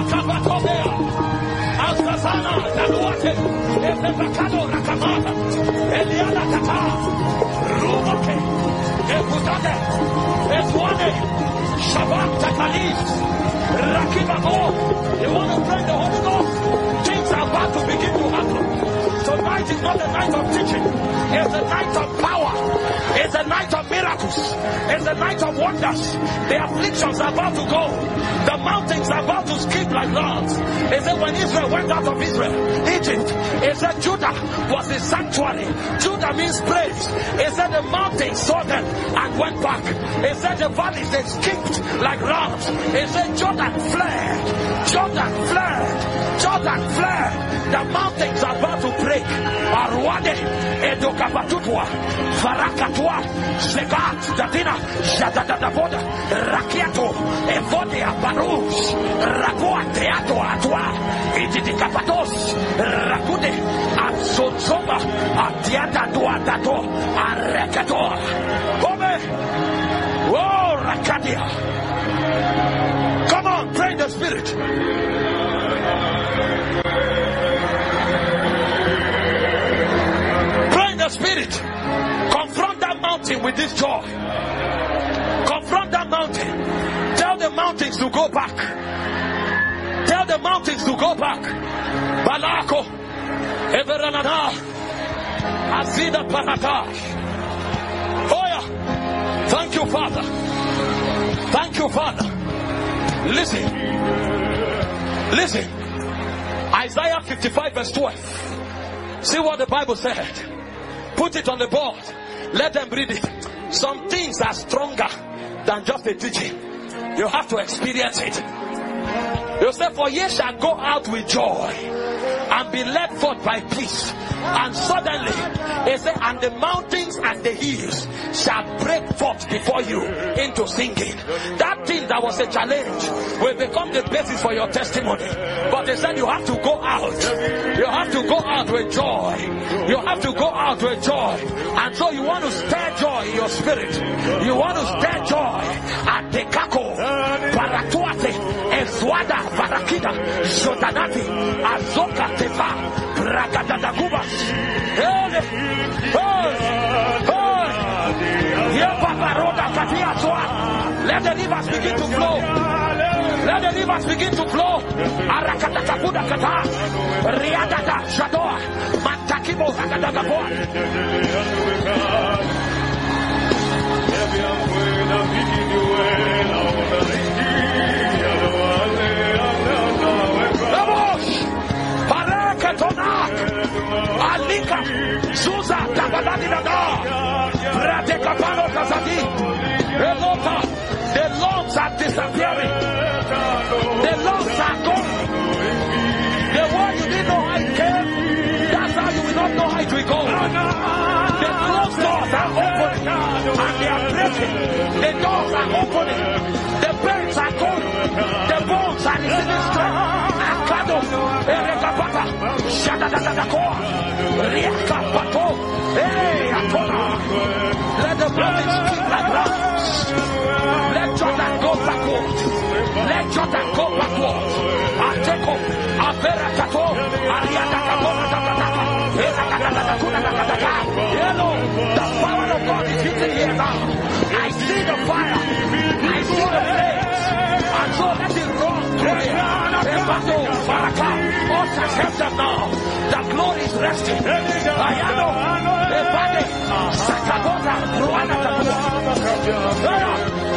You want to pray the Holy Ghost? Things are about to begin to happen. Tonight is not a night of teaching. It's a night of power. It's a night of miracles. It's a night of wonders. The afflictions are about to go. The mountains are about to skip like lambs. It said when Israel went out of Egypt, it said Judah was his sanctuary. Judah means place. It said the mountains saw them and went back. It said the valleys, they skipped like rams. It said Jordan fled. Jordan fled. Jordan fled. The mountains are about to break. Arwade, Edokapatutwa, Farakatwa, Segat, Dadina, Jadadaboda, Rakiato, Evodia, Baruch, Rakua, Teato, Atwa, Idikapatos, Rakude, Atsotsoba, Atiata, Duatato, Arekato, Home, oh, Rakadia. Come on, pray in the Spirit. Spirit, confront that mountain with this joy. Confront that mountain. Tell the mountains to go back. Tell the mountains to go back. Balako, Everanada, Azida Panata. Oh yeah. Thank you, Father. Thank you, Father. Listen. Isaiah 55 verse 12. See what the Bible said. Put it on the board. Let them read it. Some things are stronger than just a teaching. You have to experience it. You say, for ye shall go out with joy and be led forth by peace. And suddenly, it said, and the mountains and the hills shall break forth before you into singing. That thing that was a challenge will become the basis for your testimony. But they said you have to go out. You have to go out with joy. You have to go out with joy. And so you want to stir joy in your spirit. You want to stir joy at the kako, Paratuate, Ezwada, Barakida, Jodanati, Azoka Tefa, Rakadadaguba. Let the rivers begin to flow. Let the rivers begin to flow. Arakatakabuda kata, Riadada Shadoa, Mantakibo Rakadagaboa. Alika, Susa, Tabadadida, Ratekapano Kazadi, Elota, the lungs are disappearing. The lungs are gone. The one you didn't know how it came, that's how you will not know how it will go. The closed doors are opening and they are breaking. The doors are opening. The birds are going. The bones are receiving strength. Akado, Erekapata, Shadadadakoa, Riakapato, Hey, Atona. Let the prophets speak like rams. Let Jordan go backwards. Let Jordan go backwards. Ateko, Averakato, Ariadakato, Yellow, the power of God is hitting here now. I see the fire. I see the flames. And so let it run through here. Altars help them now. The glory is resting. Ayano, Ebade, Sakagota, Ruana Kapua.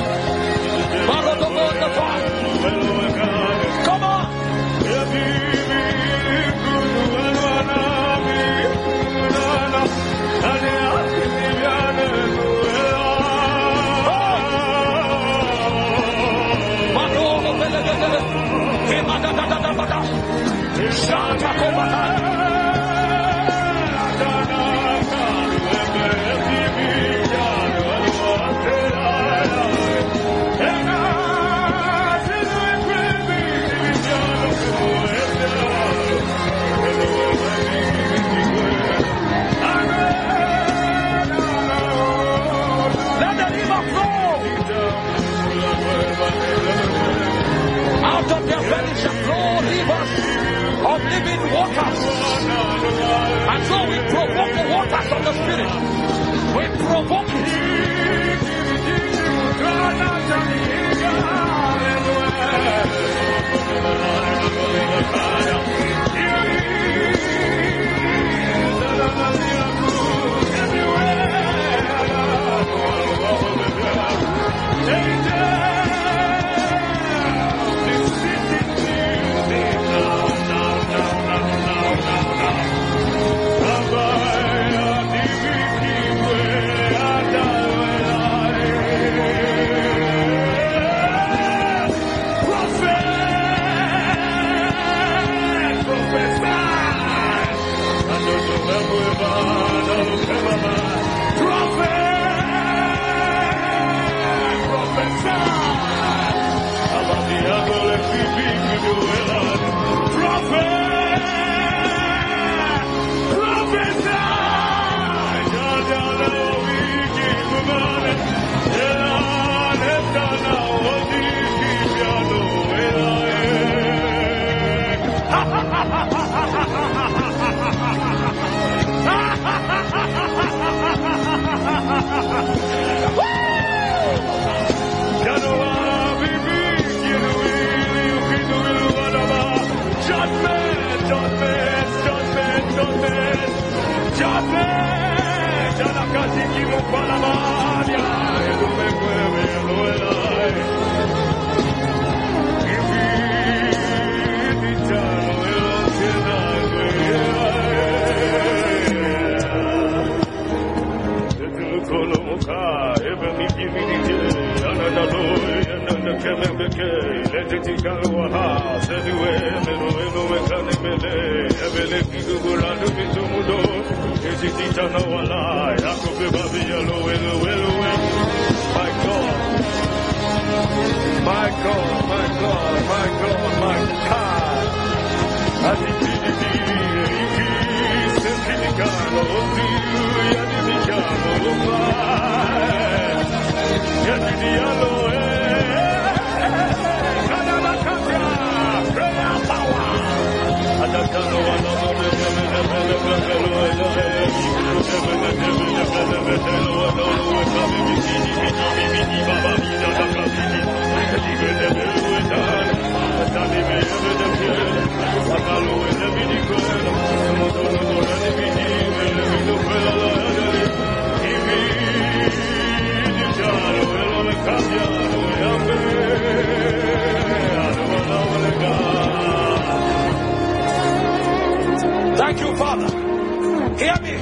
Come on. Out of their belly shall flow waters. And so we provoke the waters of the Spirit. We provoke it. Thank you, Father. Hear me.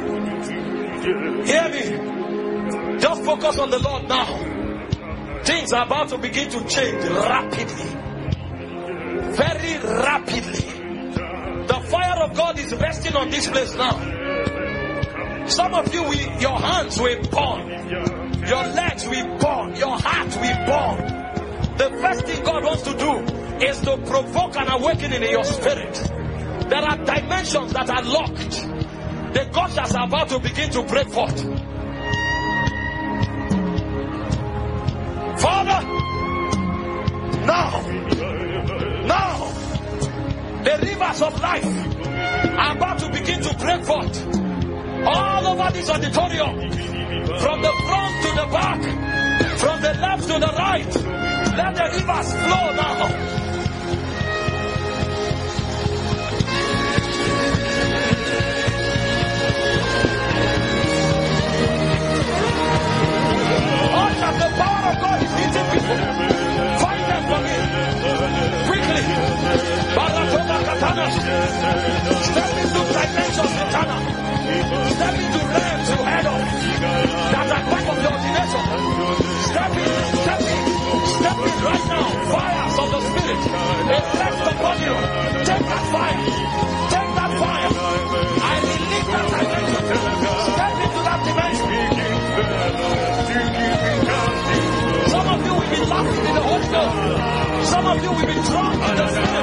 Hear me. Just focus on the Lord now. Things are about to begin to change rapidly. Very rapidly. The fire of God is resting on this place now. Some of you, your hands will burn. Your legs will burn. Your heart will burn. The first thing God wants to do is to provoke an awakening in your spirit. There are dimensions that are locked. The gushers are about to begin to break forth. Father, now, the rivers of life are about to begin to break forth. All over this auditorium, from the front to the back, from the left to the right, let the rivers flow now. The power of God is hitting people. Find them for me. Quickly. Step into dimensions eternal. Step into realms you head of that are part of your ordination. Step in right now. Fires of the Spirit. It rests upon you. Take that fire. Take that fire. I release that dimension. Step into that dimension. Some of you will be laughing in the Holy Ghost. Some of you will be drunk in the Spirit.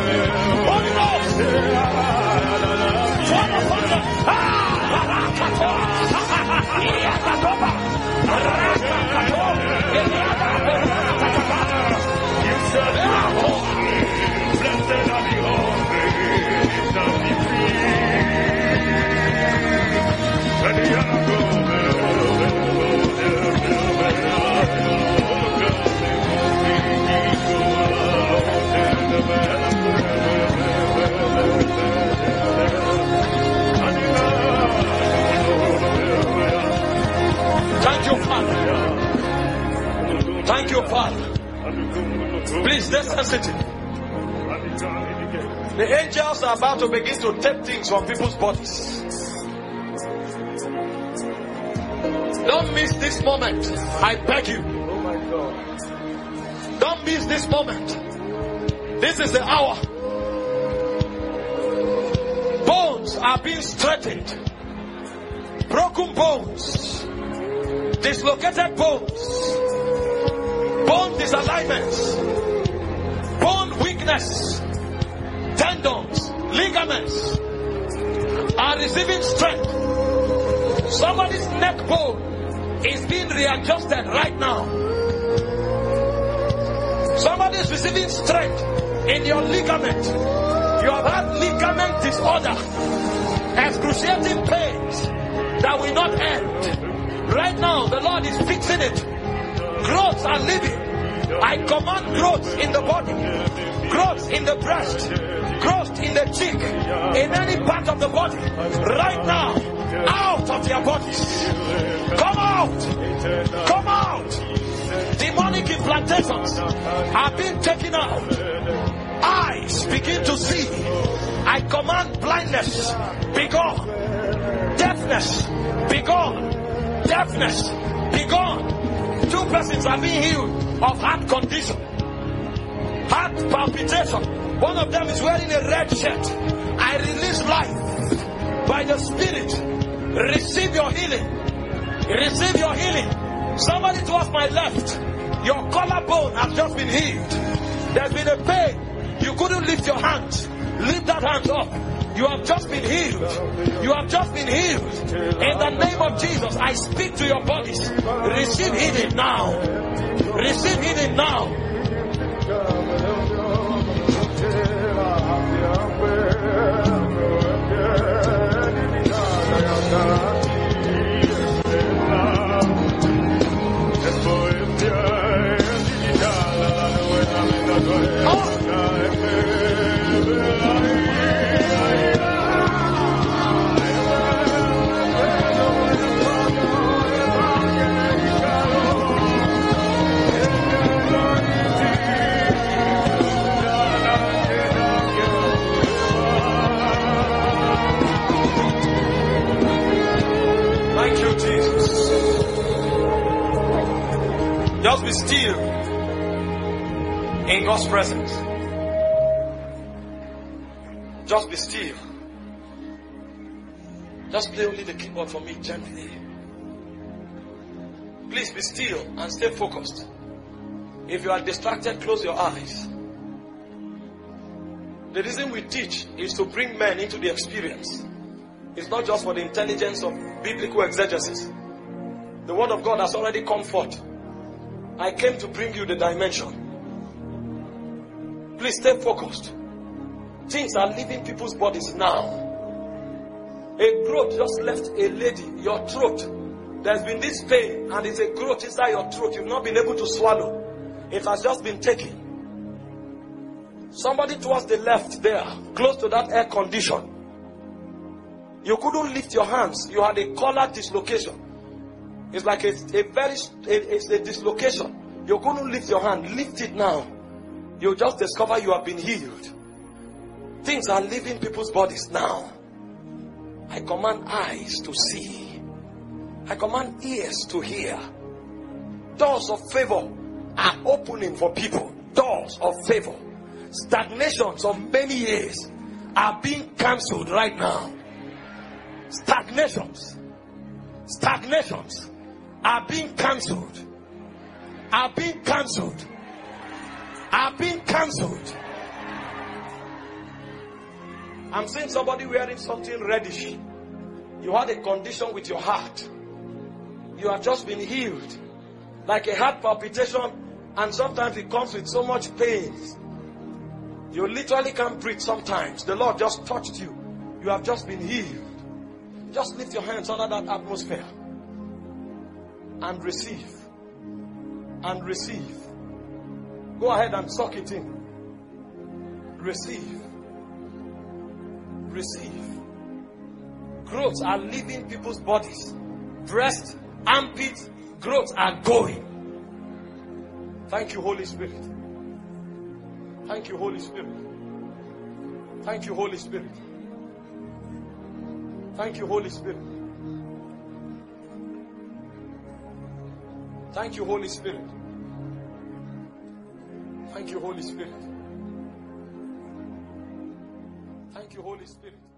Holy Ghost! sensitive. The angels are about to begin to take things from people's bodies. Don't miss this moment. I beg you. Oh my God. Don't miss this moment. This is the hour. Bones are being straightened. Broken bones. Dislocated bones. Bone disalignments. Bone weakness. Tendons. Ligaments are receiving strength. Somebody's neck bone is being readjusted right now. Somebody is receiving strength in your ligament. You have had ligament disorder, excruciating pains that will not end. Right now, the Lord is fixing it. Growths are living. I command growth in the body, growth in the breast, growth in the cheek, in any part of the body. Right now, out of their bodies. Come out. Come out. Demonic implantations are being taken out. Eyes begin to see. I command blindness, be gone. Deafness, be gone. Deafness, be gone. 2 persons are being healed of heart condition, heart palpitation. One of them is wearing a red shirt. I release life by the Spirit. Receive your healing. Receive your healing. Somebody towards my left, your collarbone has just been healed. There's been a pain. You couldn't lift your hand. Lift that hand up. You have just been healed. You have just been healed. In the name of Jesus, I speak to your bodies. Receive healing now. Receive healing now. Just be still in God's presence. Just be still. Just play only the keyboard for me gently. Please be still and stay focused. If you are distracted, close your eyes. The reason we teach is to bring men into the experience. It's not just for the intelligence of biblical exegesis. The word of God has already come forth. I came to bring you the dimension. Please stay focused. Things are leaving people's bodies now. A growth just left a lady, your throat. There's been this pain and it's a growth inside your throat. You've not been able to swallow. It has just been taken. Somebody towards the left there, close to that air condition. You couldn't lift your hands. You had a collar dislocation. It's like it's a dislocation. You couldn't lift your hand. Lift it now. You'll just discover you have been healed. Things are leaving people's bodies now. I command eyes to see. I command ears to hear. Doors of favor are opening for people. Doors of favor. Stagnations of many years are being cancelled right now. Stagnations are being cancelled. Are being cancelled. Are being cancelled. I'm seeing somebody wearing something reddish. You had a condition with your heart. You have just been healed. Like a heart palpitation, and sometimes it comes with so much pain. You literally can't breathe sometimes. The Lord just touched you. You have just been healed. Just lift your hands under that atmosphere. And receive. And receive. Go ahead and suck it in. Receive. Receive. Growths are leaving people's bodies. Breast, armpit, growths are going. Thank you, Holy Spirit. Thank you, Holy Spirit. Thank you, Holy Spirit. Thank you, Holy Spirit. Thank you, Holy Spirit. Thank you, Holy Spirit. Thank you, Holy Spirit.